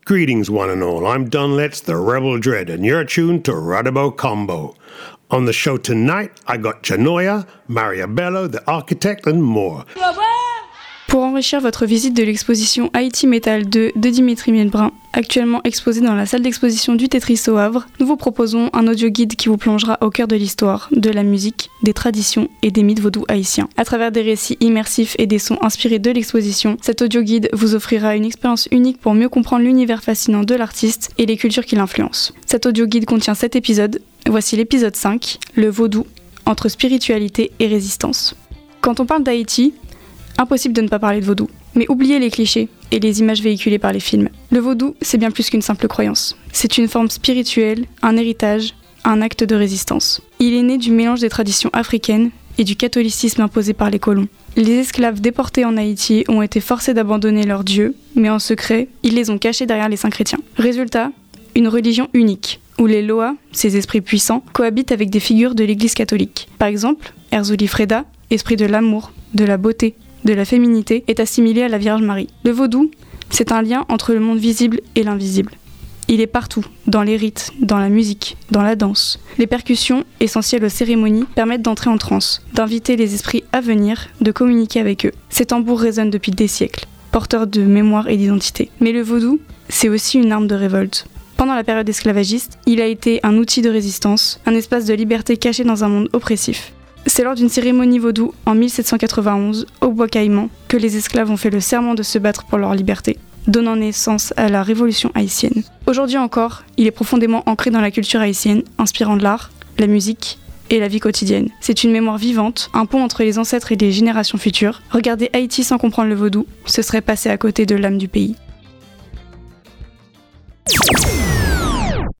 Greetings, one and all. I'm Don Letts, the Rebel Dread, and you're tuned to Radabo Combo. On the show tonight, I got Janoya, Maria Bello, the architect, and more. Pour enrichir votre visite de l'exposition Haïti Metal 2 de Dimitri Milbrun, actuellement exposée dans la salle d'exposition du Tetris au Havre, nous vous proposons un audio guide qui vous plongera au cœur de l'histoire, de la musique, des traditions et des mythes vaudous haïtiens. À travers des récits immersifs et des sons inspirés de l'exposition, cet audio guide vous offrira une expérience unique pour mieux comprendre l'univers fascinant de l'artiste et les cultures qui l'influencent. Cet audio guide contient 7 épisodes. Voici l'épisode 5, le vaudou, entre spiritualité et résistance. Quand on parle d'Haïti, impossible de ne pas parler de vaudou. Mais oubliez les clichés et les images véhiculées par les films. Le vaudou, c'est bien plus qu'une simple croyance. C'est une forme spirituelle, un héritage, un acte de résistance. Il est né du mélange des traditions africaines et du catholicisme imposé par les colons. Les esclaves déportés en Haïti ont été forcés d'abandonner leurs dieux, mais en secret, ils les ont cachés derrière les saints chrétiens. Résultat, une religion unique, où les Loas, ces esprits puissants, cohabitent avec des figures de l'église catholique. Par exemple, Erzuli Freda, esprit de l'amour, de la beauté, de la féminité, est assimilé à la Vierge Marie. Le vaudou, c'est un lien entre le monde visible et l'invisible. Il est partout, dans les rites, dans la musique, dans la danse. Les percussions, essentielles aux cérémonies, permettent d'entrer en transe, d'inviter les esprits à venir, de communiquer avec eux. Ces tambours résonnent depuis des siècles, porteurs de mémoire et d'identité. Mais le vaudou, c'est aussi une arme de révolte. Pendant la période esclavagiste, il a été un outil de résistance, un espace de liberté caché dans un monde oppressif. C'est lors d'une cérémonie vaudou en 1791, au Bois Caïman, que les esclaves ont fait le serment de se battre pour leur liberté, donnant naissance à la révolution haïtienne. Aujourd'hui encore, il est profondément ancré dans la culture haïtienne, inspirant de l'art, la musique et la vie quotidienne. C'est une mémoire vivante, un pont entre les ancêtres et les générations futures. Regarder Haïti sans comprendre le vaudou, ce serait passer à côté de l'âme du pays.